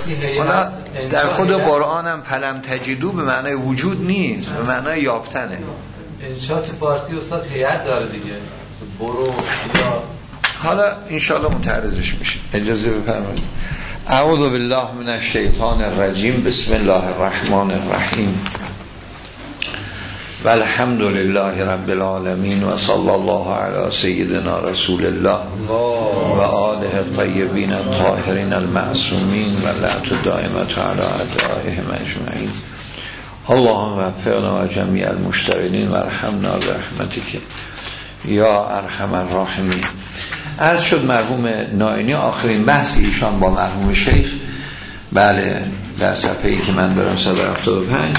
حالا در خود قرآن هم فلم تجدو به معنای وجود نیست، به معنای یافتنه. انشاء فارسی استاد هیئت داره دیگه، برو یا حالا انشاءالله متعرضش میشه. اجازه بفرمایید. اعوذ بالله من الشیطان الرجیم. بسم الله الرحمن الرحیم. والحمد لله رب العالمین و صلی الله علی سیدنا رسول الله و آله الطیبین الطاهرین المعصومین و لعنت دائمة علی اعدائهم اجمعین. اللهم وفقنا و جمیع المشتغلین و ارحمنا برحمتک یا ارحم الراحمین. عرض شد مرحوم نائینی آخرین بحث ایشان با مرحوم شیخ، بله، در صفحه‌ای که من دارم 175،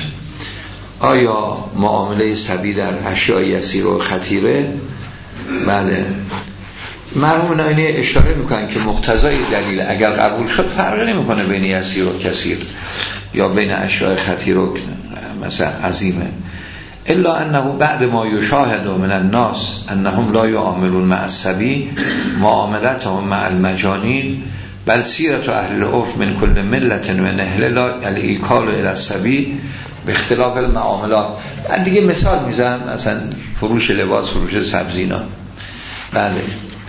آیا معامله صبی در اشیاء یسیر و خطیره؟ بله، مرحوم نائینی اشاره میکنن که مقتضای دلیل اگر قبول شد فرقی نمیکنه بین یسیر و کثیر یا بین اشیاء خطیر و مثلا عظیمه، الا انه بعد ما یشاهد من الناس انهم لا یعاملون مع الصبی معاملتهم مع المجانین بل سیرت اهل العرف من کل ملت و نهل لا الایکال الى الصبی به اختلاف المعاملات. من دیگه مثال میزنم، مثلا فروش لباس، فروش سبزینا، بله،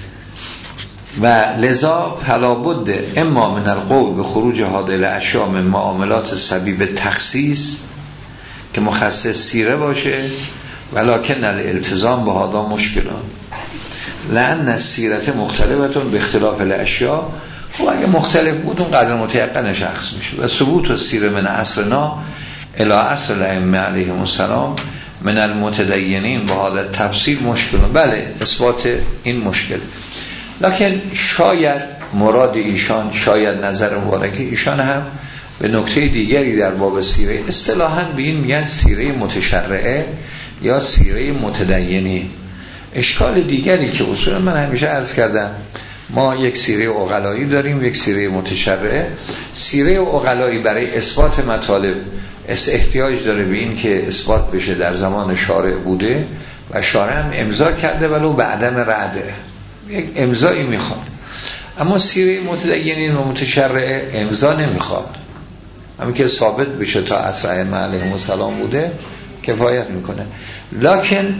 و لذا فلا بد اما من القول به خروج هذه الاشیاء من معاملات الصبی به تخصیص که مخصص سیره باشه، ولکن الالتزام به هذا مشکلان لان السیرت مختلفتون به اختلاف الاشیاء. خب اگه مختلف بود اون قدر متیقن شخص میشه. و ثبوت السیره من اصلنا الی اصل الائمه علیهم السلام من المتدینین به هذا التفصیل مشکلان. بله، اثبات این مشکل، لکن شاید مراد ایشان، شاید نظر مبارک ایشان هم به نکته دیگری در باب سیره، اصطلاحاً به این میگن سیره متشرعه یا سیره متدینی. اشکال دیگری که اصولا من همیشه عرض کردم، ما یک سیره عقلایی داریم، یک سیره متشرعه. سیره عقلایی برای اثبات مطالب احتیاج داره به این که اثبات بشه در زمان شارع بوده و شارع هم امضا کرده ولو به عدم رعده، یک امضایی میخواد. اما سیره متدینین و متشرعه امضا نمیخواد، همین که ثابت بشه تا عصر ائمه علیهم السلام بوده کفایت میکنه. لکن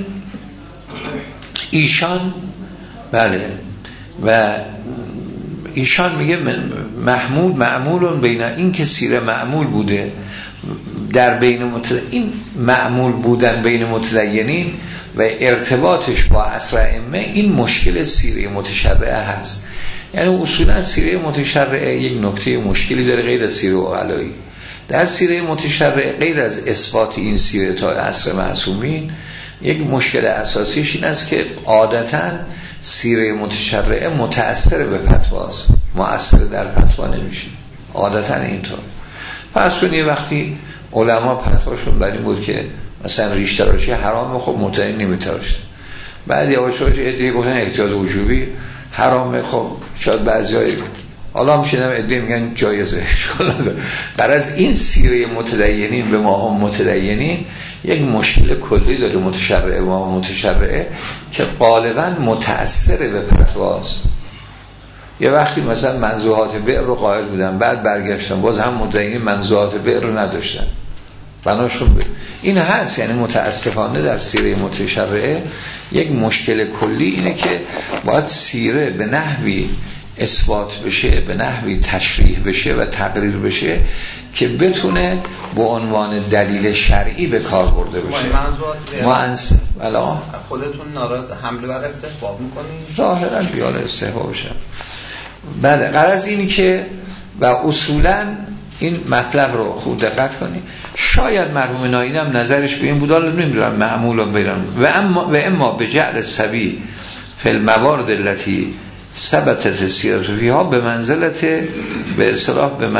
ایشان، بله، و ایشان میگه محمول معمولون بین این که سیره معمول بوده در بین این معمول بودن بین متدینین و ارتباطش با عصر ائمه، این مشکل سیره متشرعه هست. یعنی اصولا سیره متشرعه یک نکته مشکلی داره غیر از سیره عقلایی. در سیره متشرعه غیر از اثبات این سیره تا عصر معصومین، یک مشکل اساسیش این است که عادتاً سیره متشرعه متأثر به فتواست، مؤثر در فتوا نمیشه عادتاً اینطور. پس کنید وقتی علما فتواشون بر این بود که مثلا ریش تراشی حرامه، خب متعین نمیتراشت. بعد یواشاش ادعی گفتن احتیاط وجوبی حرامه، خب شاید بعضیای حالا میشنم ادعی میگن جایزه. غرض این سیره متدینین به ما هم متدینین یک مشکل کلی داره متشرعه و متشرعه که غالبا متأثر به فتواست. یه وقتی مثلا منزوحات بئر رو قائل بودن، بعد برگشتن باز هم متدینین منزوحات بئر رو نداشتن، بناشون این هست. یعنی متاسفانه در سیره متشرعه یک مشکل کلی اینه که باید سیره به نحوی اثبات بشه، به نحوی تشریح بشه و تقریر بشه که بتونه به عنوان دلیل شرعی به کار برده بشه. ما خودتون نارد حمله بر استحباب میکنید؟ ظاهرا بیال استحباب بشه. بله، غرض اینی که و اصولا این مطلب رو خوب دقت کنید. شاید مرحوم نائینی هم نظرش به این بود، حالا نمیدونم معمولا بیرون و اما به جعل الصبی فی الموارد التي ثبتت السیرة فیها به منزلت، به اصطلاح به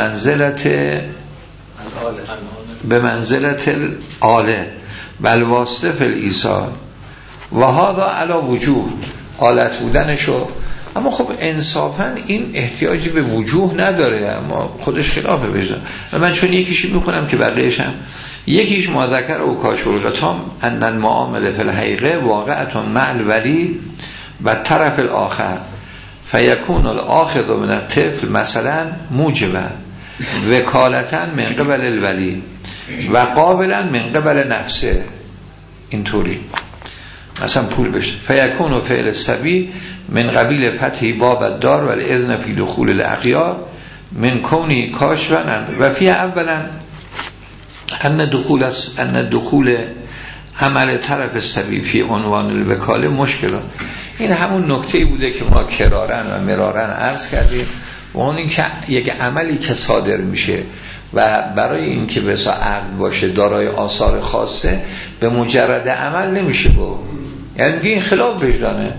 منزلت الاله بل واسطه فی الایصال و هذا علی وجوه آلت بودنشو. اما خب انصافا این احتیاجی به وجوه نداره، اما خودش خلافه بجن. من چون یکیشی میکنم که بقیه‌اش هم یکیش مذکر او کاشورلتام ان المعامله فی الحقیقه واقعتون مع الولی و طرف الاخر فیکون الاخذ من الطفل مثلا موجبا وکالتن من قبل الولی و قابلا من قبل نفسه. اینطوری مثلا پول بشه فیکون و فعل الصبی من قبیل فتح باب الدار و الاذن فی دخول الاغیار من کونی کاشفن و فی اولا ان دخول عمل طرف الصبی فی عنوان الوکاله مشکلات. این همون نکته‌ای بوده که ما کرارن و مرارن عرض کردیم و اون این که یک عملی که صادر میشه و برای این که بسا عقل باشه دارای آثار خاصه به مجرد عمل نمیشه گفت. یعنی میگه این خلاف وجدانه.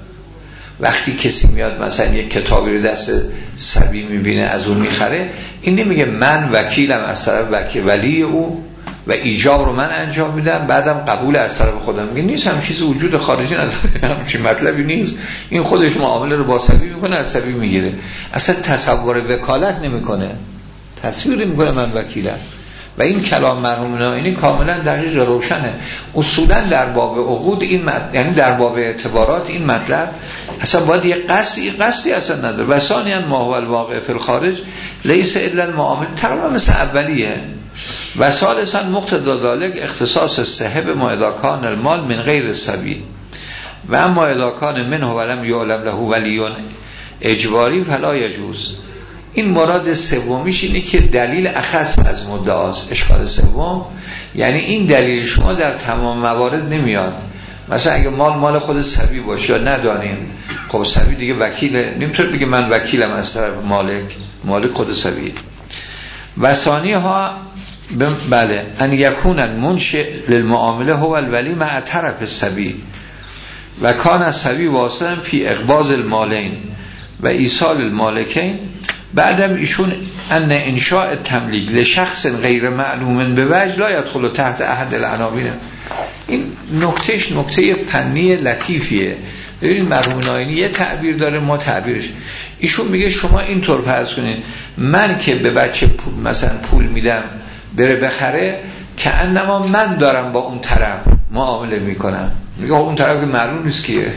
وقتی کسی میاد مثلا یک کتابی رو دست صبی میبینه از اون میخره، این نمیگه من وکیلم از طرف ولی او و ایجاب رو من انجام میدم بعدم قبول از طرف خودم. میگه نیست، هم چیز وجود خارجی نداره، همچین مطلبی نیست. این خودش معامله رو با صبی میکنه، از صبی میگیره، اصلا تصور وکالت نمیکنه، تصویر میکنه من وکیلم. و این کلام مرحوم نائینی کاملا دقیق روشنه. اصولا در باب عقود این یعنی در باب اعتبارات این مطلب اصلا باید یه قصدی اصلا نداره. و ثانیاً ما هو الواقع فی الخارج لیس الا المعامله، تقریبا مثل اولیه. و ثالثاً مقتضی ذلک اختصاص الصحب ما اذا کان المال من غیر الصبی و اما اذا کان منه ولم یعلم له ولی اجباری فلا یجوز. این مراد سومیش اینه که دلیل اخص از مدعاست. اشکال سوم یعنی این دلیل شما در تمام موارد نمیاد. مثلا اگه مال خود صبی باشه یا ندانیم، خب صبی دیگه وکیله، نمیتونه بگه من وکیلم از طرف مالک خود صبیه. و ثانی ها بله ان یکون المنشئ للمعامله هو الولی مع طرف الصبی و کان الصبی واسطا فی اقباض المالین و ایصال المالکین. بعدم ایشون ان انشاء تملیک لشخص غیر معلوم به وجه لا يدخل تحت احد العناوین. این نکته فنی لطیفیه. ببینید مرحوم نائینی یه تعبیر داره، ما تعبیرش. ایشون میگه شما اینطور فرض کنید من که به بچه مثلا پول میدم بره بخره که انما من دارم با اون طرف معامله میکنم. میگه اون طرف که معلوم نیست کیه.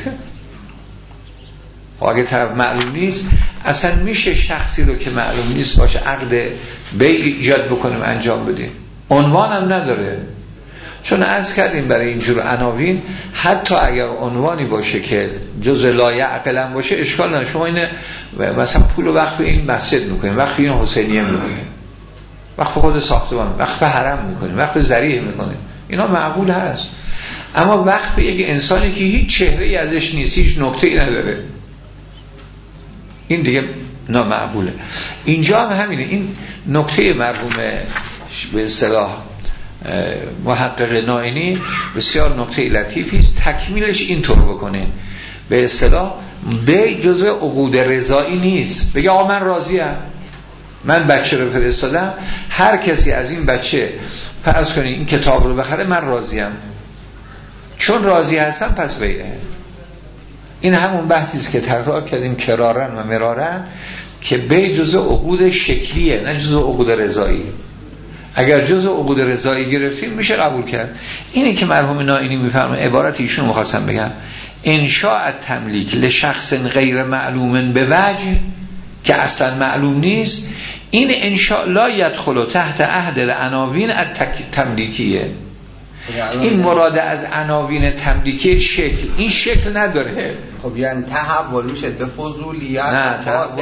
اگه طرف معلوم نیست اصلا میشه شخصی رو که معلوم نیست باشه عقد بیع ایجاد بکنیم انجام بدیم، عنوان هم نداره. چون عرض کردیم برای اینجور عناوین حتی اگر عنوانی باشه که جز لایه عقلم باشه اشکال نداره. شما اینه مثلا پول رو وقف این مسجد میکنیم، وقف این حسینیه میکنیم، وقف خود ساختمان، وقف حرم میکنیم، وقف ذریعه میکنیم، اینا معقول هست. اما وقف یک انسانی که هیچ چهره‌ای ازش نیست، هیچ نکته‌ای نداره، این دیگه نامعقوله. اینجا هم همینه. این نکته مرحوم به اصطلاح محقق نائینی بسیار نکته لطیفی است. تکمیلش اینطور بکنه به اصطلاح بیع جزء عقود رضایی نیست. بگه آقا من راضیم، من بچه رو فرستادم، هر کسی از این بچه فرض کنید این کتاب رو بخره من راضیم، چون راضی هستم پس بیعه. این همون بحثی است که تکرار کردیم کرارن و مرارن که بیع جزء عقود شکلیه نه جزء عقود رضایی. اگر جزء عقود رضایی گرفتیم میشه قبول کرد. اینی که مرحوم نائینی میفرمایند، عبارت ایشون می‌خواستم بگم، انشاء تملیک لشخص غیر معلوم به وجه که اصلا معلوم نیست، این انشاء لا يدخل تحت عهد العناوین التملیکیه. این مراد از عناوین تملیکی شکل، این شکل نداره. خب یعنی تحول میشه به فضولیت؟ نه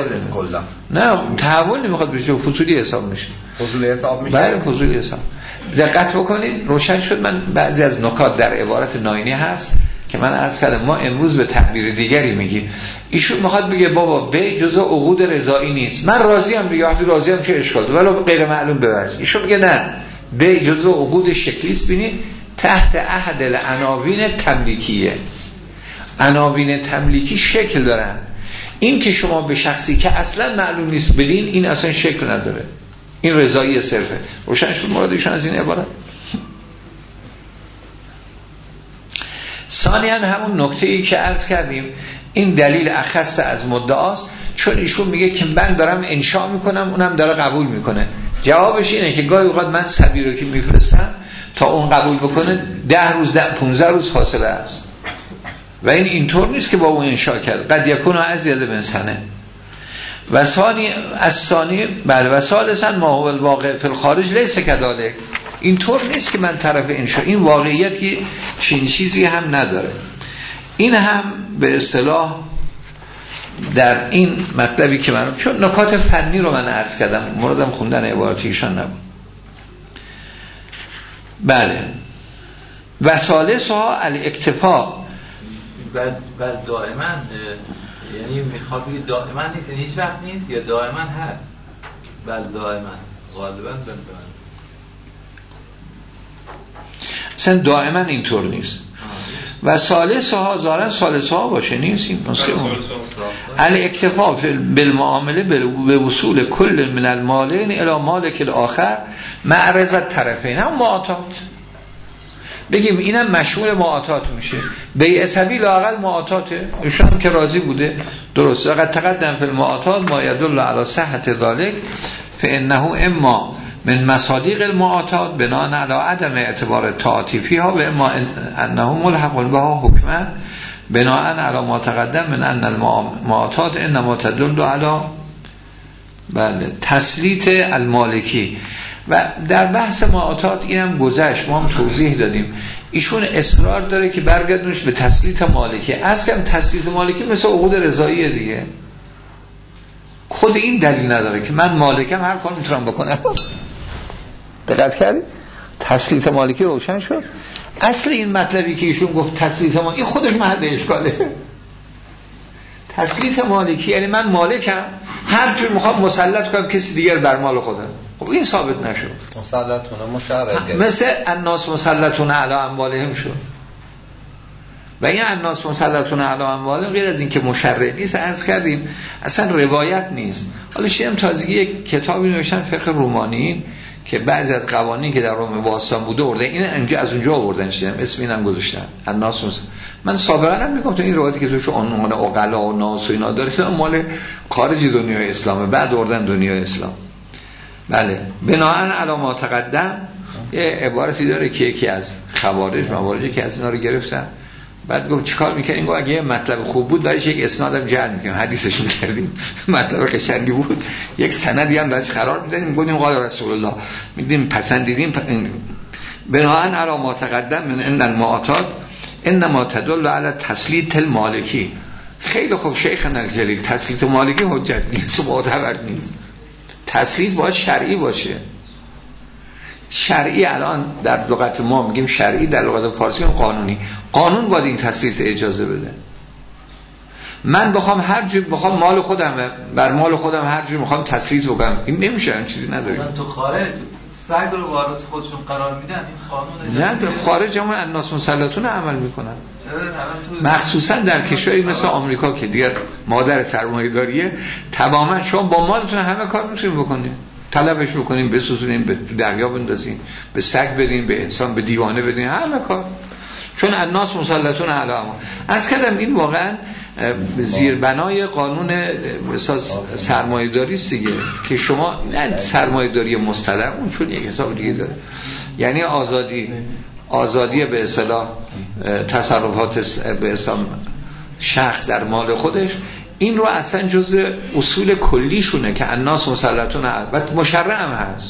تحول نمیخواد بشه، فضولی حساب میشه. فضولی حساب میشه؟ بله فضولی حساب. دقت بکنید روشن شد. من بعضی از نکات در عبارت نائینی هست که من عرض کردم ما امروز به تعبیر دیگری میگیم. ایشون میخواد بگه بابا بیع جزء عقود رضایی نیست، من راضیم دیگه، وقتی راضیم چه اشکال داره، ولی غیر معلوم به وجه. ایشون میگه نه، بیع جزء عقود شکلی است. ببینید تحت عهد العناوین تملیکیه. عناوین تملیکی شکل دارن. این که شما به شخصی که اصلا معلوم نیست بدین، این اصلا شکل نداره، این رضایی صرفه. روشن شد مرادشون از این عبارت. ثانیاً همون نکته‌ای که عرض کردیم، این دلیل اخص از مدعاست، چون ایشون میگه که من دارم انشاء میکنم اونم داره قبول میکنه. جوابش اینه که گاهی اوقات من صبی رو که میفرستم تا اون قبول بکنه 10 روز 15 روز فاصله است و این اینطور نیست که با اون انشاء کرد، قد یکون ازیاد من سنه. و ثانی الثانی بله و ثالثا ما هو الواقع فی الخارج لیس کذالک. این طور نیست که من طرف انشا، این واقعیت که چین چیزی هم نداره. این هم به اصطلاح در این مطلبی که من چون نکات فنی رو من عرض کردم، مرادم خوندن عبارات ایشان نبود. بله و ثالثها الاکتفا. و دائما یعنی میخواد بگید دائما نیست، یعنی هیچ وقت نیست یا دائما هست؟ بله دائما غالبا اصلا دائما اینطور نیست. و ثالثها ظاهرا ثالثها باشه، نیست این نسخه اون الاکتفا بالمعامله به وصول کل من المالین الی مالک الاخر معرض الطرفین. هم معاطات بگیم اینم مشمول معاطات میشه. بیع سبیل لااقل معاطاته، ایشون که راضی بوده درسته. وقد تقدم فی المعاطات ما يدل على صحة ذلك فانه اما من مصادیق المعاطات بناء علی عدم اعتبار التعاطی فیها و اما انه ملحق بها حکما بناء علی ما تقدم من ان المعاطات انما تدل علی بله تسلیط المالکی. و در بحث معاطات اینم گذشت، ما هم توضیح دادیم. ایشون اصرار داره که برگردونش به تسلیط مالکی. اصلا تسلیط مالکی مثل عقود رضاییه دیگه، خود این دلیل نداره که من مالکم هر کار میتونم بکنم. دقت کردی؟ تسلیط مالکی روشن شد. اصل این مطلبی که ایشون گفت تسلیط مالکی، این خودش محل اشکاله. تسلیط مالکی یعنی من مالکم، هر جور میخوام مسلط کنم کسی دیگر بر مال خودم. خب این ثابت نشد. مسلطونه مشرع مثل الناس مسلطون علی اموالهم شد. و این الناس مسلطون علی اموالهم غیر از این که مشرع نیست، عرض کردیم اصلا روایت نیست. حالا شیدم تازگی یک کتابی نوشتن فقه رومانی که بعضی از قوانین که در روم باستان بوده ارده این انجا از اونجا آوردن، شدم اسم اینم گذاشتن الناس. من سابقا هم میگم تو این روایتی که توش عنوان عقلا و ناس و اینا داره مال خارج دنیای اسلامه، بعد آوردن دنیای اسلام. بله بناءً علی ما تقدم یه عبارتی داره که یکی از خوارج مواردی که از اینا رو گرفتن، بعد گفت چیکار میکنیم؟ گفت اگه یه مطلب خوب بود داشت یک اسنادم جعل میکنیم، حدیثش میکردیم، مطلب قشنگی بود یک سندی هم داشت قرار میدادیم، گفتیم قال رسول الله، میدیم پسندیدیم. بناءً علی ما تقدم من ان المعاطات انما تدل علی تسلیط المالکی. خیلی خوب شیخنا الجلیل، تسلیط مالکی حجت نیست، معتبر نیست. تسلیط باید شرعی باشه. شرعی الان در لغت ما میگیم شرعی، در لغت فارسی هم قانونی. قانون باید این تسلیط اجازه بده. من بخوام هر جور بخوام مال خودم بر مال خودم هر جور میخوام تسلیط بکنم، این نمیشه، این چیزی نداره. من تو خارج سگ رو وارث خودشون قرار میدن، این قانون نه به خارج همون الناس مسلطون عمل میکنن، مخصوصا در کشوری مثل آمریکا که دیگر مادر سرمایه‌داریه. تماما شما با مالتون همه کار میتونید بکنید، طلبش بکنید، بسوزونید، به دریا بندازید، به سگ بدین، به انسان، به دیوانه بدین، همه کار. چون الناس مسلطون علی اموالهم. عرض کردم این واقعا زیربنای قانون سرمایه‌داری است دیگه، که شما نه سرمایه‌داری مستدر، اون چون یک حساب دیگه داره، یعنی آزادی به اصطلاح تصرفات به اصطلاح شخص در مال خودش. این رو اصلا جزء اصول کلیشونه که الناس مسلطون و مشرع هم هست.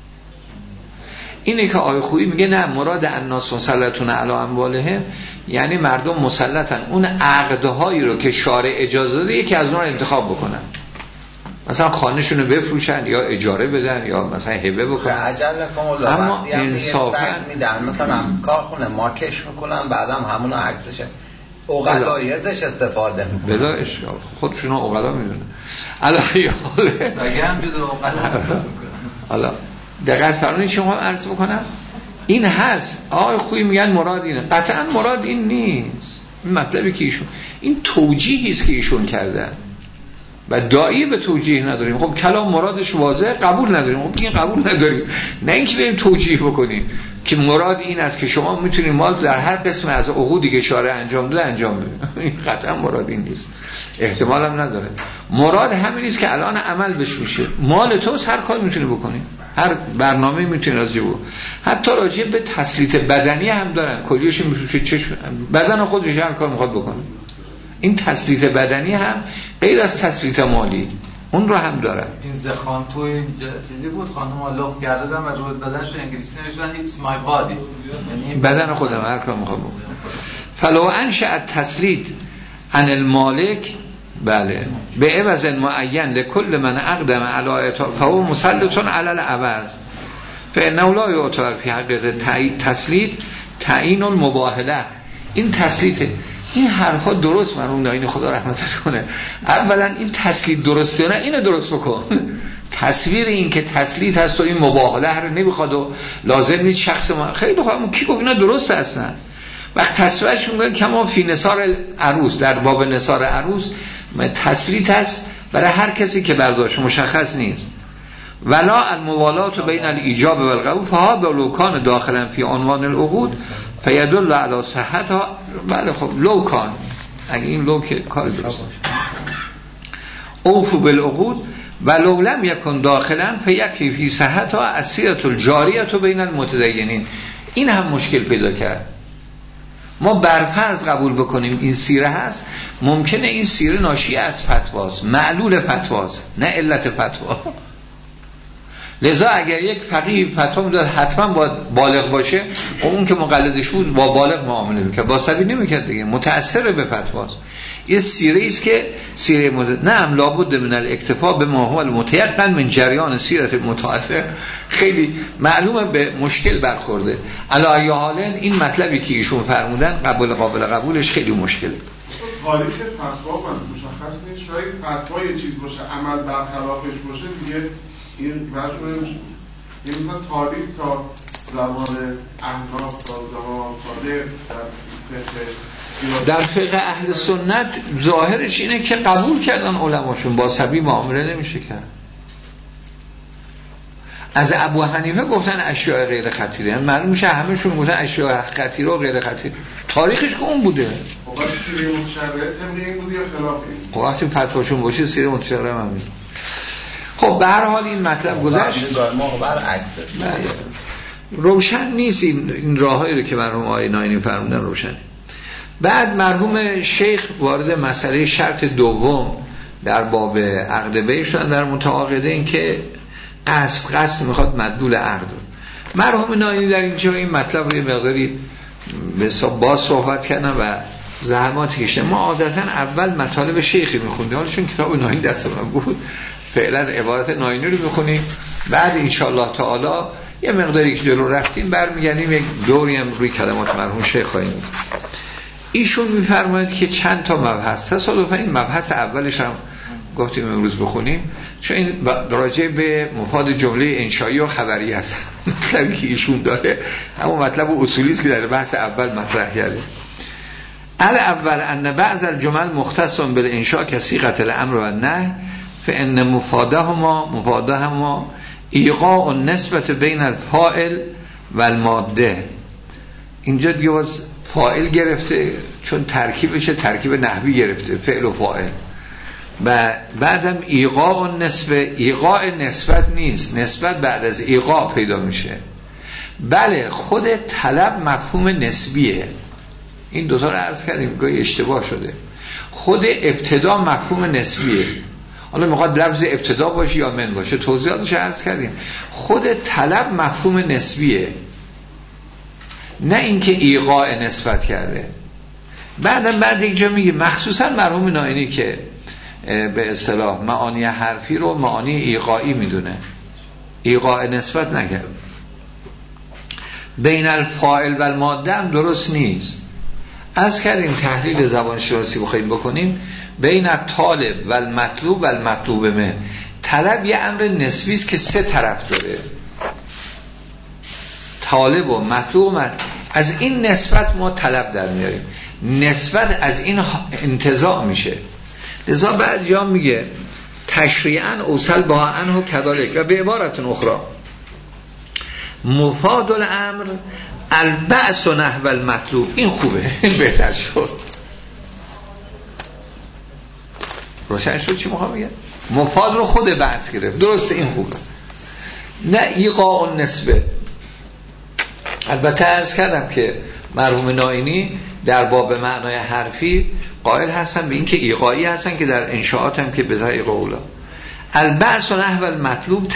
اینه که آیه خویی میگه نه، مراد الناس مسلطون علی اموالهم یعنی مردم مسلطن اون عقدهایی رو که شارع اجازه داده یکی از اونها رو انتخاب بکنن، مثلا خانه‌شون رو بفروشن یا اجاره بدن یا مثلا هبه بکنن. اما انصافا میدن مثلا کارخونه مارکش میکنن، بعدم همونو عکسش اوغلایی ازش استفاده میکنن. بلا اشکال خودشون اوغلا میدونن. الهی حاله سگم جز اوغلا. حالا دقیق فرمایید شما عرض بکنم این هست. آقای خویی میگن مراد اینه، قطعا مراد این نیست. این مطلبی که ایشون، این توجیهی است که ایشون کردن و داعی به توجیه نداریم. خب کلام مرادش واضحه، قبول نداریم. خب این قبول نداریم، نه اینکه بریم توجیه بکنیم که مراد این است که شما میتونید مال در هر قسم از عقودی که شارع انجام داده انجام بدید. این قطعا مراد این نیست، احتمال هم نداره. مراد همین است که الان عمل بش میشه، مال توست، هر کار میتونی بکنی، هر برنامه میتونی راضی بود. حتی راجع به تسلیط بدنی هم دارن، کلیش میشه چشم بدن خودش هر کار میخواد بکنه. این تسلیط بدنی هم غیر از تسلیط مالی، اون رو هم دارن. این زخان تو این چیزی بود خانم لغز کرده دادن و رو بدنش رو انگلیسی نوشتن It's my body، یعنی بدن خودم هر کار میخوام بکنم. فلو انشأ تسلید عن المالک، بله، به عوض معین لکل من اقدم علی اطاع فهو مسلط علی العوض فانه لا یعتبر فی حقیقت تسلید تعیین المباهله. این تسلیته. این حرفا درست مرحوم ناینی خدا رحمتش کنه، اولا این تسلید درسته نه اینو درست بکن. تصویر این که تسلید هست و این مباهله رو نمیخواد و لازم نیست شخص ما خیلی خوب کی گفت اینا درست هستن. وقت تصویرش میگن کما فی نثار عروس، در باب نثار عروس تسلید هست برای هر کسی که برداشت مشخص نیست. ولا الموالات بین الایجاب و القبول فهذا لو کان داخلا فی عنوان العقود فیدل علی صحتها. بله خب لو کان، اگه این لو که کار درست اوفو بالعقود ولو لم یکن داخلا فیکفی فی صحتها السیرة الجاریة بین المتدینین. این هم مشکل پیدا کرد. ما برفرض قبول بکنیم این سیره هست، ممکنه این سیره ناشی از فتواست، معلول فتواست نه علت فتوا. لذا اگر یک فقیه فتوا میداد حتما باید بالغ باشه، اون که مقلدش بود با بالغ معامله میکرد، با صبی نمیکرد دیگه، متأثر به فتواست. این سیره است که سیره نعم لابد من الاکتفا به ما هو المتيقن من جریان سیرت متأثر. خیلی معلومه به مشکل برخورده. علی ای حال این مطلبی که ایشون فرمودن قابل قبولش خیلی مشکله. تاریخ فتوا مشخص نیست، شاید فتوا یه چیز باشه عمل برخلافش باشه دیگه این وجه این مثلا تاریخ تا زمان احناف تا زمان صادق در فقه اهل سنت ظاهرش اینه که قبول کردن علماشون، با صبی معامله نمیشه کرد. از ابو حنیفه گفتن اشیاء غیر خطیره، یعنی معلوم میشه همه‌شون گفتن اشیاء خطیره و غیر خطیره. تاریخش که اون بوده. وقتی سیره متشرعه طبق این بود یا خلاف این؟ وقتی فتواشون باشه سیره متشرعه هم همین. خب به هر حال این مطلب گذشت. ما برعکسه. روشن نیست این راههایی رو که مرحوم آقای ناینی فرمودن روشنه. بعد مرحوم شیخ وارد مسئله شرط دوم در باب عقد بیع شدن در متعاقده، این که قصد میخواد مدلول عقد. مرحوم ناینی در اینجا این مطلب رو مقداری باز صحبت کردن و زحماتی کشیدن. ما عادتا اول مطالب شیخی میخوندیم، حالا چون کتاب ناینی دست من بود فعلا عبارت ناینی رو میخونیم، بعد انشاءالله تعالی یه مقداری که جلو رفتیم برمیگردیم یک دوری هم روی کلمات مرحوم شیخ خواهیم. ایشون میفرماید که چند تا مبحث، تصادفاً این مبحث اولش هم گفتیم امروز بخونیم چون این راجع به مفاد جمله انشایی و خبری هست. مطلبی که ایشون داره همون مطلب اصولی است که در بحث اول مطرح کرده. اول ان بعض الجمل مختص بالانشاء کصیغه الامر و النهی فان مفادهما ایقاع النسبت بین الفاعل و الماده. اینجا دیگه باز فاعل گرفته چون ترکیبش ترکیب نحوی گرفته، فعل و فاعل. و بعدم ایقاع نسبت نیست، نسبت بعد از ایقاع پیدا میشه. بله خود طلب مفهوم نسبیه، این دوتا رو عرض کردیم گاهی اشتباه شده. خود ابتدا مفهوم نسبیه، حالا میخواد لفظ ابتدا باشه یا من باشه توضیحاتش عرض کردیم. خود طلب مفهوم نسبیه، نه اینکه ایقاع نسبت کرده. بعد یک جا میگه مخصوصا مرحوم ناینی که به اصطلاح معانی حرفی رو معانی ایقاعی میدونه، ایقاع نسبت نکرد. بین الفاعل و الماده هم درست نیست. از کردیم تحلیل زبان شناسی بخوایم بکنیم بین طالب و المطلوب و المطلوب منه. طلب یه امر نسبی است که سه طرف داره، طالب و مطلوب. از این نسبت ما طلب در میاریم، نسبت از این انتزاع میشه. لذا بعد یا میگه تشریعاً اوصل با عنه کذالک و به عبارت اخرى مفاد الامر البعث نحو المطلوب. این خوبه، این بهتر شد. روشن شد چی میخوام بگم؟ مفاد رو خود بحث گرفت، درسته، این خوبه. نه ایقاع النسبه. البته عرض کردم که مرحوم ناینی در باب معنای حرفی قائل هستن به این که ایقاعی هستن که در انشاءات هم که بذار ایقاعولا. البعث و نحو المطلوب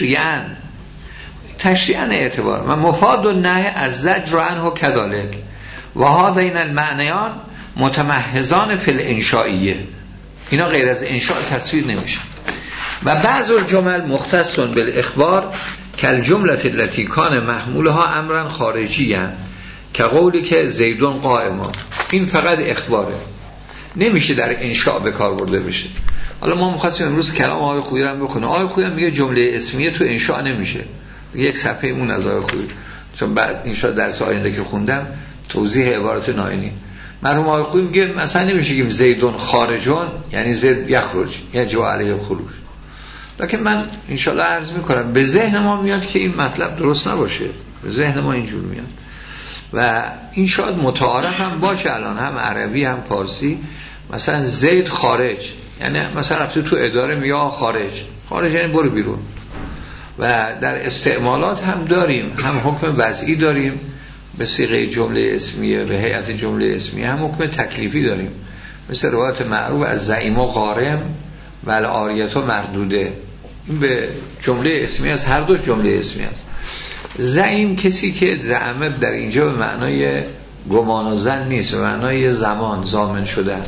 تشریعاً اعتبار و مفاد و نهی از زجر عنه کذالک و هذین المعنیان متمحضان فی الانشائیه. اینا غیر از انشاء تصویر نمیشه. و بعض الجمل مختص بالاخبار کالجمله التي کان محمولها امرا خارجیا که قولی که زیدون قائما. این فقط اخباره، نمیشه در انشاء به کار برده بشه. حالا ما می‌خواستیم امروز کلام آقای خویی رو هم بخونیم. آقای خویی میگه جمله اسمیه تو انشاء نمیشه. یک صفحه اون از آقای خویی، چون بعد انشاء درس آینده که خوندم توضیح عبارت ناینی مرحوم آقای خویی میگه مثلا نمیشه که زیدون خارجون یعنی زید یخرج یجب علیه خروج. لکن من انشالله عرض میکنم به ذهن ما میاد که این مطلب درست نباشه، به ذهن ما اینجور میاد و این شاید متعارف هم باشه الان، هم عربی هم فارسی. مثلا زید خارج یعنی مثلا رفته تو اداره میگه خارج یعنی برو بیرون. و در استعمالات هم داریم، هم حکم وضعی داریم به صيغه جمله اسمیه به هیئت جمله اسمیه، هم حکم تکلیفی داریم مثل روایت معروف از زعیم و غارم و العاریت و مردوده. این به جمله اسمیه از هر دو جمله اسمیه است. زعیم کسی که زعمه در اینجا به معنای گمان و ظن نیست، به معنای زمان ضامن شدن.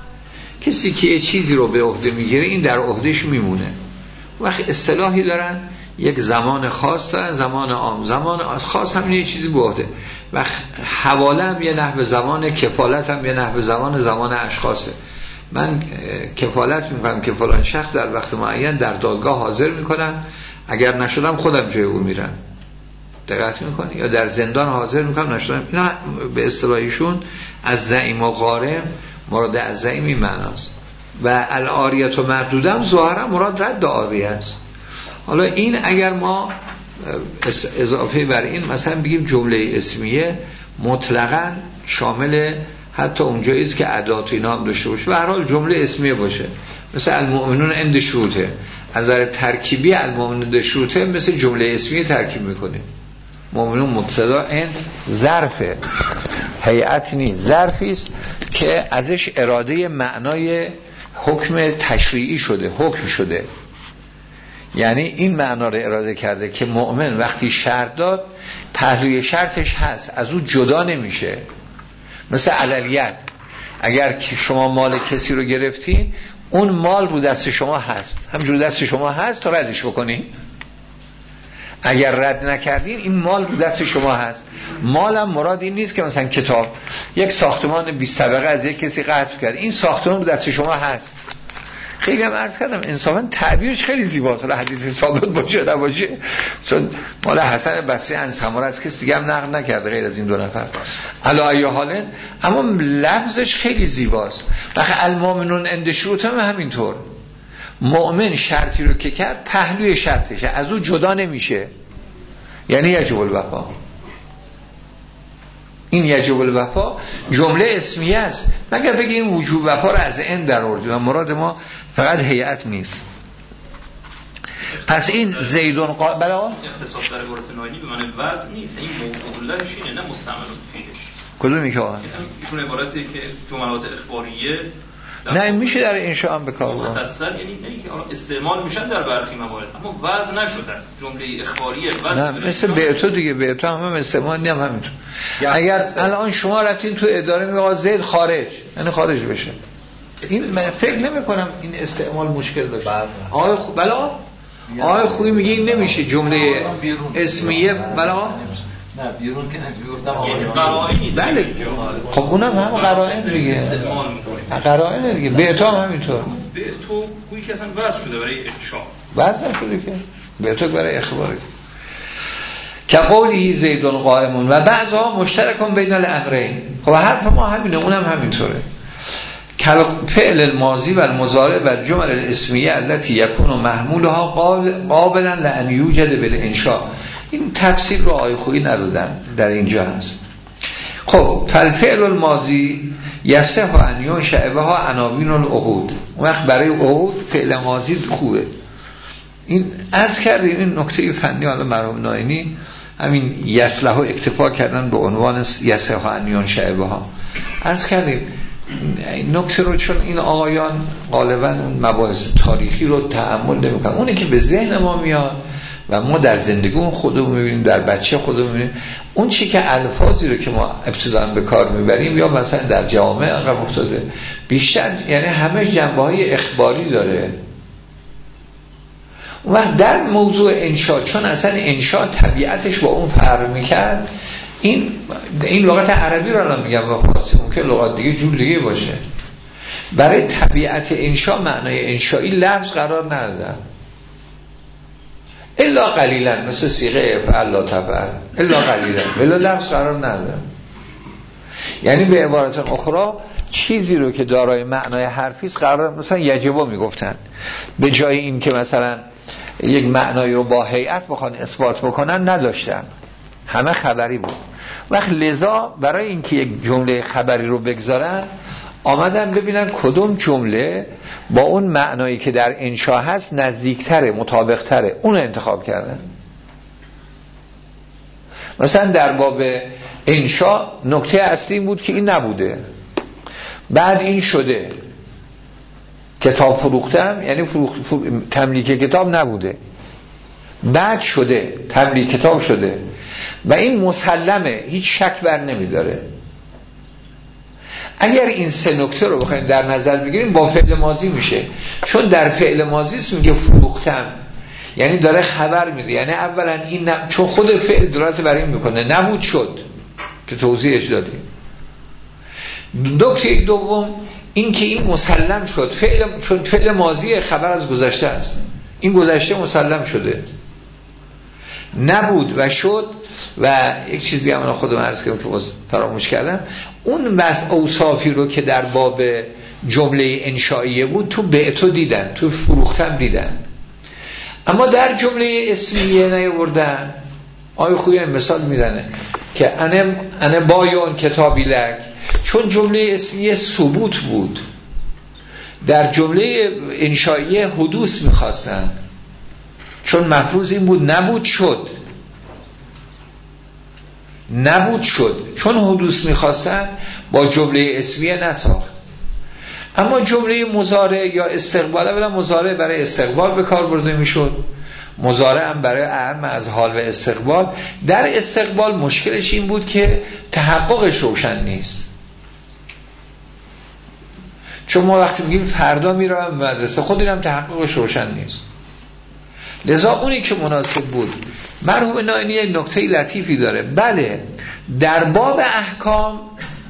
کسی که یه چیزی رو به عهده میگیره این در عهدهش میمونه. وقت اصطلاحی دارن، یک زمان خاص دارن، زمان عام. زمان خاص هم یه چیزی به عهده و حواله هم یه نحو زمان، کفالت هم یه نحو زمان اشخاصه. من کفالت میکنم که فلان شخص در وقت معین در دادگاه حاضر میکنم، اگر نشدم خودم جای او میرم، دقت میکنی؟ یا در زندان حاضر میکنم نشدم. اینا به اصطلاحشون از زعیم و غارم مراد از زعیم این معناست. و العاریت و مردوده هم ظاهرا مراد رد عاریه است. حالا این اگر ما اضافه بر این مثلا بگیم جمله اسمیه مطلقاً شامل حتی اونجایی است که ادات اینا هم داشته باشه و هر حال جمله اسمیه باشه. مثل المؤمنون عند شروطه، از نظر ترکیبی المؤمنون عند شروطه مثل جمله اسمیه ترکیب میکنه. مؤمنون مبتدا عند ظرفه، هیئت نیست، ظرفی است که ازش اراده معنای حکم تشریعی شده، حکم شده. یعنی این معنا رو اراده کرده که مؤمن وقتی شرط داد پهلوی شرطش هست، از اون جدا نمیشه. مثل علیت، اگر شما مال کسی رو گرفتین اون مال رو دست شما هست، همجور دست شما هست تا ردش بکنین. اگر رد نکردین این مال رو دست شما هست. مالم مراد این نیست که مثلا کتاب، یک ساختمان 20 طبقه از یک کسی غصب کرد، این ساختمان رو دست شما هست. خیلی هم عرض کردم انصافا تعبیرش خیلی زیباست، حالا حدیث ثابت باشه نباشه، چون مال حسن بصری عن سمره از کسی دیگه هم نقل نکرده غیر از این دو نفر علی ای حال، اما لفظش خیلی زیباست. وقتی المؤمنون عند شروط هم همینطور، مؤمن شرطی رو که کرد پهلوی شرطشه، از اون جدا نمیشه، یعنی یجب الوفا. این یجب الوفا جمله اسمیه است، مگر بگیم وجوب وفا رو از این در آورد و مراد ما فقط هیئت نیست. پس این زیدون بلا اختصاص در عبارت ناینی به معنی وضع نیست، این موضوع لهش اینه، نه مستعمل فیهش. کدومی که آن ایشون عبارتی که جملات اخباریه نه میشه در انشاء هم بکار برد مختصر، یعنی نه که استعمال میشن در برخی موارد اما وضع نشده جمله اخباریه. نه مثل بیعتو دیگه، بیعتو هم استعمال نیم همینطور. اگر الان شما رفتین تو اداره میگه زید خارج، یعنی خارج بشه، این من فکر نمی کنم این استعمال مشکل داشته. آقای بلا آقای خویی میگه این نمیشه جمله اسمیه بلا نه بیرون که نمیگفتم قرائنی. بله خب اونم هم قرائن دیگه، قرائن دیگه. بیعتو هم همینطور، بیعتو گویی که اصلا وضع شده برای انشاء، وضع شده که بیعتو برای اخباری که قولی زیدون قائمون و بعضها مشترکون بین الامرین. خب حرف ما همینه، اونم همینطوره. فعل الماضی و المضارع و جمل الاسمیه التي یکون محمولها قابلا لان یوجد بالانشاء. این تفسیر رو آقای خویی ندادن، در اینجا هست. خب فالفعل الماضی یصح ان ينشأ بها عناوین العقود. وقت برای عقود فعل ماضی خوبه. این عرض کردیم این نکته فنی، حالا مرحوم ناینی همین یصلح اکتفا کردن به عنوان یصح ان ينشأ بها. عرض کردیم نکته رو، چون این آقایان غالبا مباحث تاریخی رو تأمل نمیکنن، اونی که به ذهن ما میاد و ما در زندگی خودمون میبینیم، در بچه خودمون میبینیم، اون چی که الفاظی رو که ما ابتداً به کار میبریم یا مثلا در جامعه عقب افتاده بیشتر، یعنی همه جنبه‌های اخباری داره. اون وقت در موضوع انشاء، چون اصلا انشاء طبیعتش با اون فرق میکرد، این لغت عربی رو الان میگم با فارسی، ممکن لغات دیگه جور دیگه باشه. برای طبیعت انشاء معنای انشایی لفظ قرار ندادن، الا قلیلا، مثل صیغه افعل لا تفعل، الا قلیلا، ولی لفظ قرار ندادن. یعنی به عبارت اخرى چیزی رو که دارای معنای حرفی است قرار، مثلا یجبو میگفتن، به جای این که مثلا یک معنایی رو با هیئت بخوان اثبات بکنن نداشتن، همه خبری بود. وقت لذا برای اینکه یک جمله خبری رو بگذارن آمدن ببینن کدوم جمله با اون معنایی که در انشاء هست نزدیکتره، مطابقتره، اون رو انتخاب کردن. مثلا در باب انشاء نکته اصلی این بود که این نبوده، بعد این شده، کتاب فروختم، یعنی تملیک کتاب نبوده، بعد شده تملیک کتاب شده و این مسلمه، هیچ شک بر نمیداره. اگر این سه نکته رو بخوایم در نظر بگیریم با فعل ماضی میشه، چون در فعل ماضی است میگه فروختم، یعنی داره خبر میده، یعنی اولا این چون خود فعل دلالت بر این میکنه نبود شد که توضیحش دادیم. نکته دوم این که این مسلم شد، چون فعل ماضی خبر از گذشته است، این گذشته مسلم شده، نبود و شد. و یک چیزی هم خودم عرض کردم که فراموش کردم، اون بس اوصافی رو که در باب جمله انشائیه بود تو بعتو دیدن، تو فروختم دیدن، اما در جمله اسمیه نیاوردن. آیه خویی مثال میزنه که انا بایون کتابی لک، چون جمله اسمیه ثبوت بود، در جمله انشائیه حدوث میخواستن، چون مفروض این بود نبود شد، نبود شد، چون حدوث میخواستن با جمله اسمیه نساخت. اما جمله مضارع یا استقبال، اولا مضارع برای استقبال به کار برده میشد، مضارع هم برای اهم از حال و استقبال. در استقبال مشکلش این بود که تحققش روشن نیست، چون ما وقتی میگیم فردا میرم مدرسه، خود اینم تحققش روشن نیست. لذا اونی که مناسب بود، مرحوم نائینی یک نکته لطیفی داره، بله در باب احکام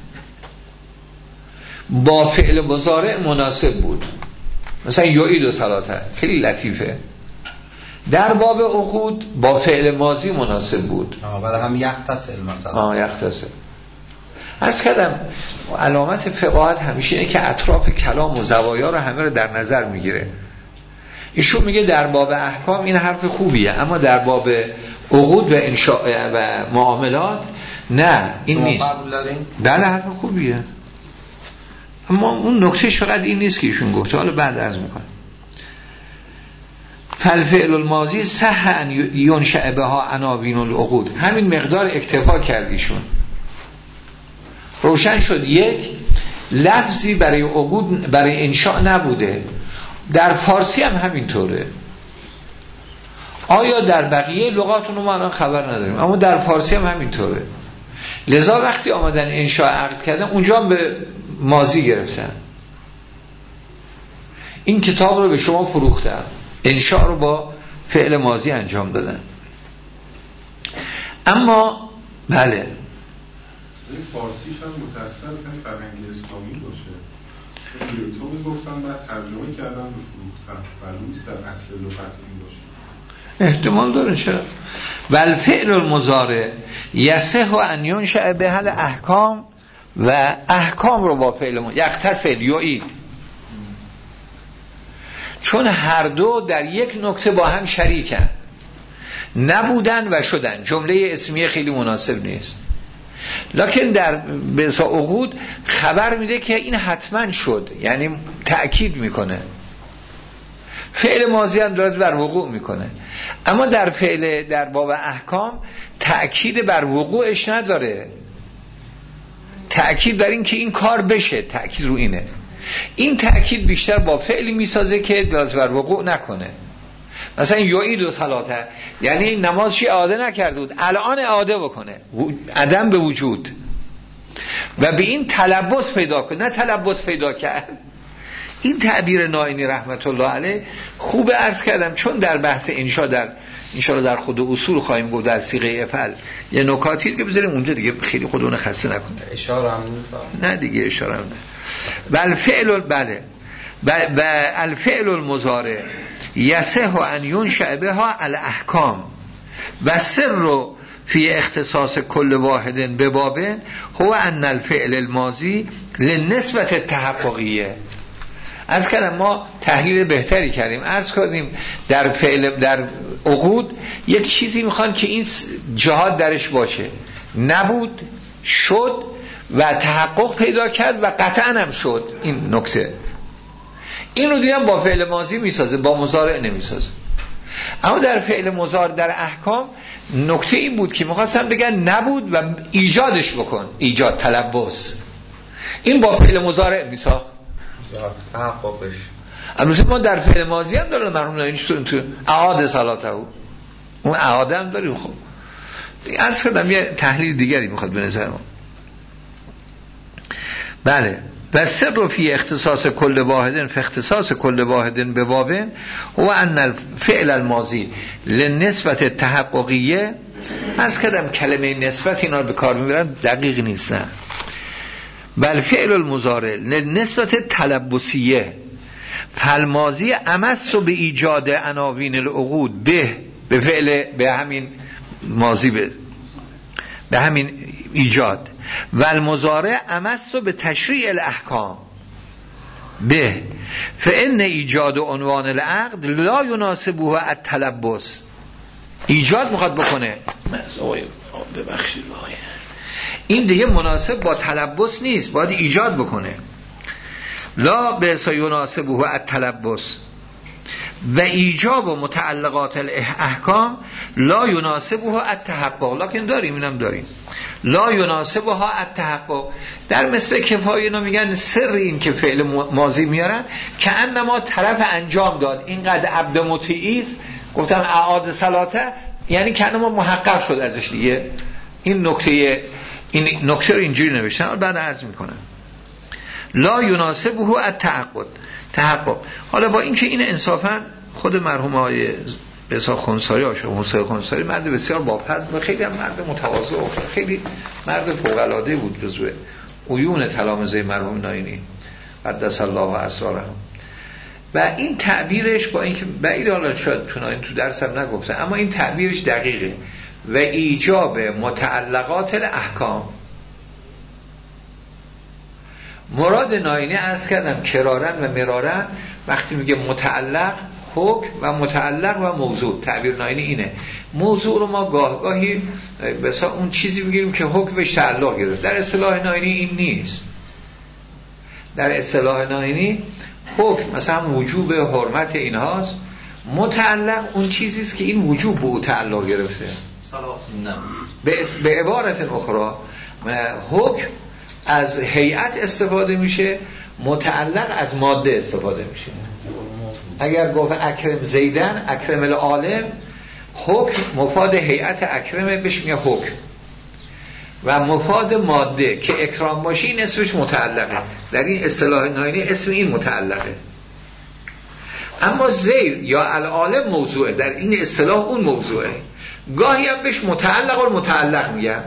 با فعل مضارع مناسب بود، مثلا یعید و صلاته خیلی لطیفه. در باب عقود با فعل ماضی مناسب بود، برای هم یختصل مثلا یختصل. عرض کردم علامت فقاهت همیشه اینه که اطراف کلام و زوایا رو همه رو در نظر میگیره. ایشون میگه در باب احکام این حرف خوبیه، اما در باب عقود و انشاء و معاملات نه، این نیست. بله حرف خوبیه، اما اون نکتهش فقط این نیست که ایشون گفته، حالا بعد عرض میکنم. فالفعل الماضی صح ان ينشأ بها عناوین العقود، همین مقدار اکتفا کرد ایشون، روشن شد یک لفظی برای عقود برای انشاء نبوده. در فارسی هم همینطوره، آیا در بقیه لغاتون ما الان خبر نداریم، اما در فارسی هم همینطوره. لذا وقتی آمدن انشاء عقد کردن اونجا هم به ماضی گرفتن، این کتاب رو به شما فروختم، انشاء رو با فعل ماضی انجام دادن. اما بله فارسیش هم متأثر از فرهنگ اسلامی باشه، تو میگفتن بعد ترجمه کردن به فروختن، معلوم در اصل لغت این باشه، احتمال داره. چرا؟ والفعل المضارع یصح ان ينشأ به الاحکام، و احکام رو با فعل یغتسل یعید، چون هر دو در یک نکته با هم شریکن، نبودن و شدن. جمله اسمیه خیلی مناسب نیست، لکن در بسا عقود خبر میده که این حتما شد، یعنی تأکید میکنه. فعل ماضی هم دارد بر وقوع میکنه، اما در باب احکام تأکید بر وقوعش نداره، تأکید بر این که این کار بشه، تأکید رو اینه. این تأکید بیشتر با فعلی میسازه که دلالت بر وقوع نکنه. مثلا یعید و صلاته، یعنی نمازش اعاده نکرده بود، الان اعاده بکنه، عدم به وجود، و به این تلبس پیدا کنه، نه تلبس پیدا کرد. این تعبیر نائینی رحمت الله علیه خوب عرض کردم، چون در بحث انشاءالله در خود اصول خواهیم گفت در صیغه افعل یه نکاتی که بذاریم اونجا دیگه خیلی خودمون خسته نکنه. اشاره هم نه دیگه اشاره هم نه. الفعل المضارع یصح ان ينشأ بها الاحکام و سر فی اختصاص کل واحد ببابه هو ان الفعل الماضی للنسبت التحققیه. عرض کردم ما تحلیل بهتری کردیم، عرض کردیم در عقود یک چیزی میخوان که این جهات درش باشه، نبود شد و تحقق پیدا کرد و قطعا هم شد. این نکته این رو دیدم با فعل ماضی میسازه، با مضارع نمیسازه. اما در فعل مضارع در احکام نکته این بود که میخواستم بگن نبود و ایجادش بکن، ایجاد تلبس، این با فعل مضارع میساخت تحققش. البته ما در فعل ماضی هم داریم، مرحوم نائینی تو اعاده صلاته، اون اعاده هم داریم. خب عرض کردم یه تحلیل دیگری میخواد به نظر ما. بله، و سر فی اختصاص کل واحد فاختصاص کل واحد ببابه هو ان الفعل الماضی لنسبت تحققیه. عرض کردم کلمه نسبت اینا رو به کار میبرن دقیق نیست، نه، بل فعل المضارع لنسبت تلبسیه فالماضی امس به ایجاد عناوین العقود به فعل، به همین ماضی، به همین ایجاد، و المضارع امس به تشریع الاحکام به فان ایجاد عنوان العقد لا یناسبه التلبس. ایجاد میخواد بکنه، ببخشید این دیگه مناسب با تلبس نیست، باید ایجاد بکنه. لا بس یناسبه التلبس و ایجاب و متعلقات الاحکام لا یناسبه التحقق. لکن داریم، اینم داریم، لا یناسبه التحقق. در مثل کفایه اینا میگن سر این که فعل ماضی میارن که انما طرف انجام داد، اینقدر عبد مطیعی است، گفتم اعاد صلاته، یعنی که انما محقق شد ازش دیگه. این نکته رو اینجوری نوشتن، بعد عرض میکنم لا یناسبه التحقق. حالا با اینکه این انصافا خود مرحوم های بسیار خنساری، آشق حسین خنساری مرد بسیار باپز و خیلی هم مرد متواضع و خیلی مرد فوق‌العاده بود، جزو عیون تلامذه مرحوم نائینی قدس الله اسرارهم. و این تعبیرش با اینکه بعید حالا شاید تو درسم نگفته، اما این تعبیرش دقیقه، و ایجاب متعلقات الاحکام. مراد نائینی عرض کردم کرارن و مرارن وقتی میگه متعلق حکم و متعلق و موضوع، تعبیر نائینی اینه. موضوع رو ما گاهی مثلا اون چیزی میگیریم که حکمش تعلق گرفت. در اصطلاح نائینی این نیست. در اصطلاح نائینی حکم مثلا وجوب حرمت اینهاست، متعلق اون چیزیست که این وجوب به او تعلق گرفته. به عبارت اخرى حکم از هیئت استفاده میشه، متعلق از ماده استفاده میشه. اگر گفت اکرم زیدن، اکرم العالم، حکم مفاد هیئت اکرمه بهش میگه حکم، و مفاد ماده که اکرام باشه این اسمش متعلقه. در این اصطلاح نائینی اسم این متعلقه. اما زید یا العالم موضوعه، در این اصطلاح اون موضوعه. گاهی هم بهش متعلق و متعلق میگن،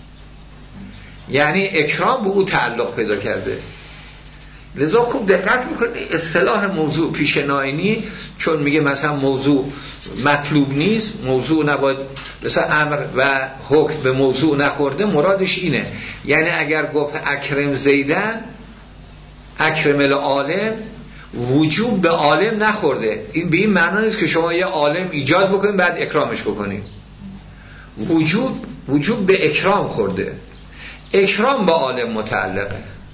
یعنی اکرام به او تعلق پیدا کرده. لذا خوب دقت میکنید اصطلاح موضوع پیش نائینی، چون میگه مثلا موضوع مطلوب نیست، موضوع نباید، مثلا امر و حکم به موضوع نخورده، مرادش اینه. یعنی اگر گفت اکرم زیدن، اکرم العالم، وجوب به عالم نخورده. این به این معنی نیست که شما یه عالم ایجاد بکنید بعد اکرامش بکنید. وجوب به اکرام خورده، اکرام با عالم متعلقه،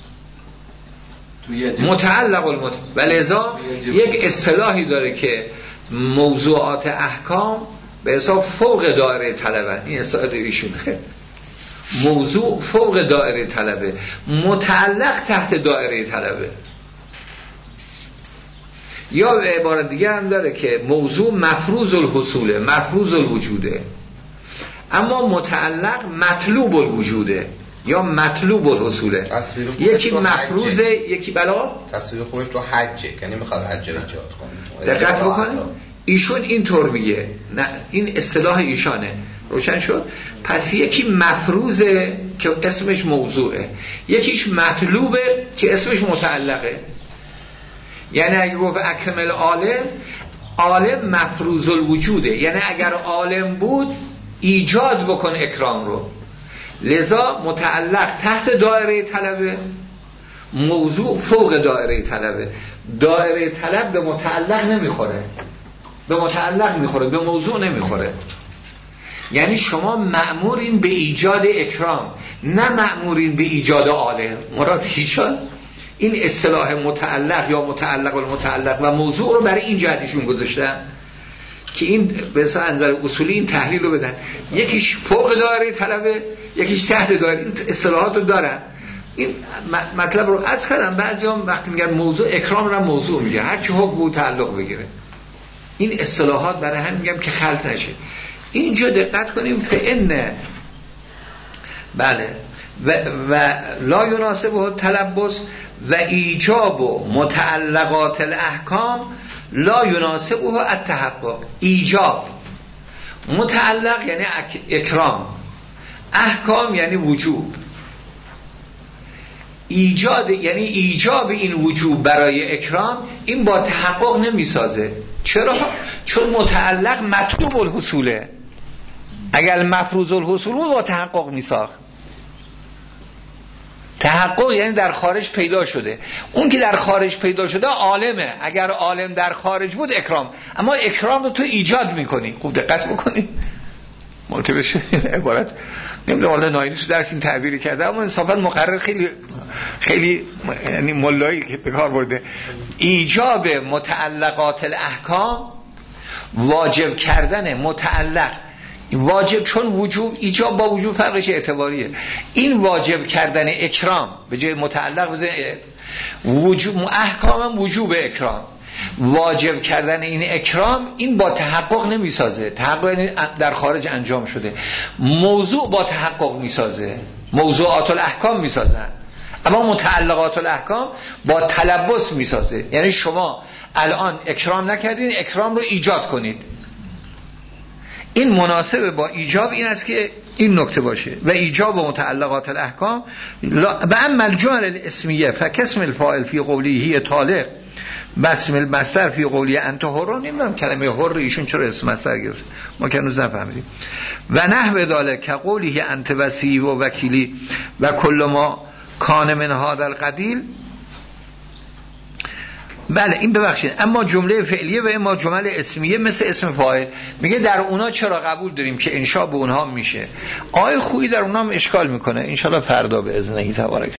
متعلق و لذا یک اصطلاحی داره که موضوعات احکام به حساب فوق دایره طلبن. این اصطلاح ایشونه. موضوع فوق دایره طلبه، متعلق تحت دایره طلبه. یا عبارت دیگه هم داره که موضوع مفروض الحصوله، مفروض الوجوده، اما متعلق مطلوب الوجوده یا مطلوب الحصوله. یکی مفروضه یکی بلا. تصویر خوبش تو حجه، یعنی میخواد حج ایجاد کنه. دقت بکنید ایشون اینطور میگه، نه این اصطلاح ایشانه، روشن شد. پس یکی مفروضه که اسمش موضوعه، یکیش مطلوبه که اسمش متعلقه. یعنی اگه گفت اکمل عالم، عالم مفروض الوجوده، یعنی اگر عالم بود ایجاد بکن اکرام رو، لذا متعلق تحت دایره طلبه، موضوع فوق دایره طلبه. دایره طلب به متعلق نمیخوره، به متعلق میخوره، به موضوع نمیخوره. یعنی شما مأمورین به ایجاد اکرام، نه مأمورین به ایجاد عالم. مراد ایشان این اصطلاح متعلق یا متعلق المتعلق و موضوع رو برای این جهتشون گذاشتن که این به انظر اصولی این تحلیل رو بدن. یکیش فوق دایره طلبه، یکیش تحت دایره. این اصطلاحات رو دارن. این مطلب رو عرض کردم. بعضی هم وقتی میگن موضوع، اکرام رو موضوع میگه، هر چی حکم و تعلق بگیره. این اصطلاحات برای هم میگم که خلط نشه. اینجا دقت کنیم فإن بله و لا یناسبه تلبس و ایجاب و متعلقات الاحکام لا یناسبه التحقق. ایجاب، متعلق یعنی اکرام، احکام یعنی وجوب. ایجاد یعنی ایجاب این وجوب برای اکرام، این با تحقق نمیسازه. چرا؟ چون متعلق مطلوب الحصوله. اگر مفروض الحصول بود با تحقق میساخت. تحقق یعنی در خارج پیدا شده. اون که در خارج پیدا شده عالمه. اگر عالم در خارج بود اکرام، اما اکرام رو تو ایجاد میکنی. خوب دقت بکنی ملتبه شد عبارت. نمیدونم والا نایلیش درس این تعبیری کرده، اما انصافا مقرر خیلی یعنی ملایی که به کار برده. ایجاب متعلقات الاحکام، واجب کردن متعلق. واجب چون وجوب، ایجاب با وجوب فرقش اعتباریه. این واجب کردن اکرام به جای متعلق بزنید وجوب، احکام وجوب اکرام. واجب کردن این اکرام این با تحقق نمیسازه. تحقق یعنی در خارج انجام شده. موضوع با تحقق میسازه، موضوعات الاحکام میسازن، اما متعلقات الاحکام با تلبس میسازه. یعنی شما الان اکرام نکردین، اکرام رو ایجاد کنید. این مناسبه با ایجاب این است که این نکته باشه. و ایجاب و متعلقات الاحکام و اما الجمل الاسمیه فکسم الفاعل فی قوله هی طالق بسم المصدر فی قوله انت حر. نمیدونم کلمه حر ایشون چرا اسم مصدر گرفت، ما که هنوز نفهمیدیم. و نحو ذلک که قوله انت وصی و وکیلی و کل ما کان من هذا القبیل. بله این ببخشید، اما جمله فعلیه و اما جمله اسمیه مثل اسم فاعل میگه در اونا چرا قبول داریم که انشاء به اونها میشه. آیه خویی در اونها هم اشکال میکنه. انشالله فردا به اذن الله تبارک